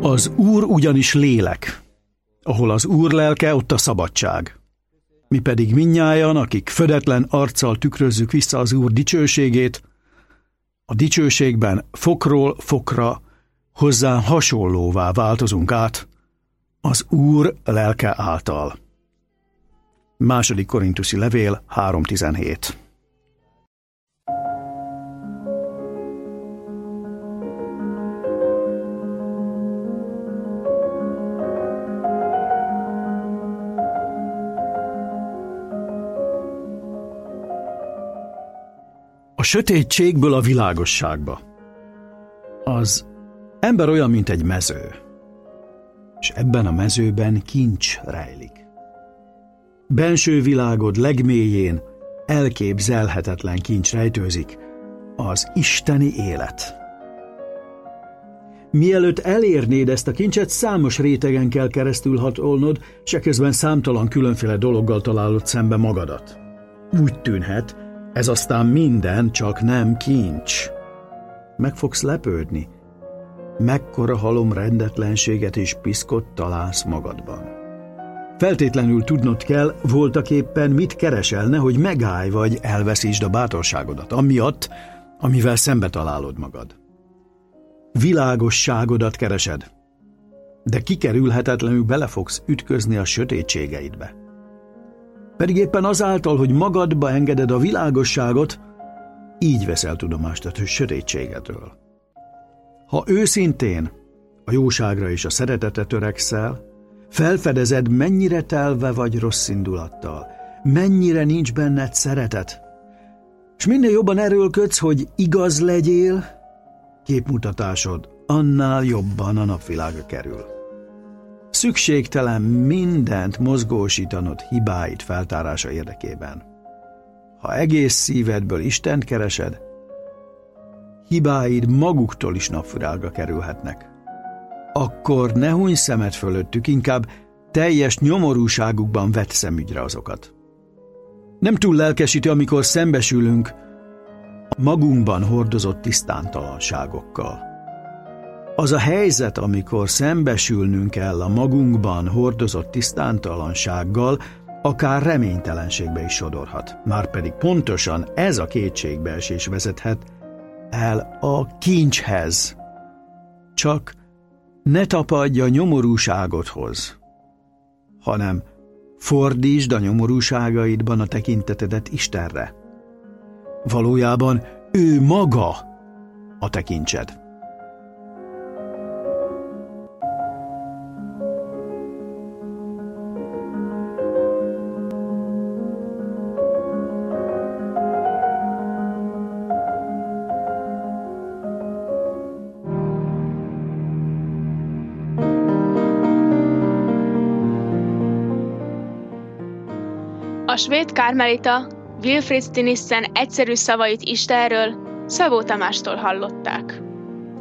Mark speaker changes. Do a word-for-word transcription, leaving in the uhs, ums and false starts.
Speaker 1: Az Úr ugyanis lélek. Ahol az Úr lelke, ott a szabadság. Mi pedig mindnyájan, akik födetlen arccal tükrözzük vissza az Úr dicsőségét, a dicsőségben fokról fokra hozzá hasonlóvá változunk át az Úr lelke által. Második Korintusi levél három tizenhét. A sötétségből a világosságba. Az ember olyan, mint egy mező, és ebben a mezőben kincs rejlik. Benső világod legmélyén elképzelhetetlen kincs rejtőzik, az isteni élet. Mielőtt elérnéd ezt a kincset, számos rétegen kell keresztül hatolnod, s eközben számtalan különféle dologgal találod szembe magadat. Úgy tűnhet, ez aztán minden, csak nem kincs. Meg fogsz lepődni. Mekkora halom rendetlenséget és piszkot találsz magadban. Feltétlenül tudnod kell, voltaképpen mit keresel, nehogy megállj vagy elveszítsd a bátorságodat, amiatt, amivel szembe találod magad. Világosságodat keresed, de kikerülhetetlenül bele fogsz ütközni a sötétségeidbe. Pedig éppen azáltal, hogy magadba engeded a világosságot, így veszel tudomást a sötétségedről. Ha őszintén a jóságra és a szeretetre törekszel, felfedezed, mennyire telve vagy rossz indulattal, mennyire nincs benned szeretet, és minél jobban erőlködsz, hogy igaz legyél, képmutatásod annál jobban a napvilágra kerül. Szükségtelen mindent mozgósítanod hibáid feltárása érdekében. Ha egész szívedből Istent keresed, hibáid maguktól is napvilágra kerülhetnek. Akkor ne hunyj szemed fölöttük, inkább teljes nyomorúságukban vedd szemügyre azokat. Nem túl lelkesítő, amikor szembesülünk a magunkban hordozott tisztántalanságokkal. Az a helyzet, amikor szembesülnünk kell a magunkban hordozott tisztántalansággal, akár reménytelenségbe is sodorhat. Márpedig pontosan ez a kétségbeesés vezethet el a kincshez. Csak ne tapadj a nyomorúságodhoz, hanem fordítsd a nyomorúságaidban a tekintetedet Istenre. Valójában ő maga a te kincsed.
Speaker 2: A svéd kármelita Wilfrid Stinissen egyszerű szavait Istenről Szabó Tamástól hallották.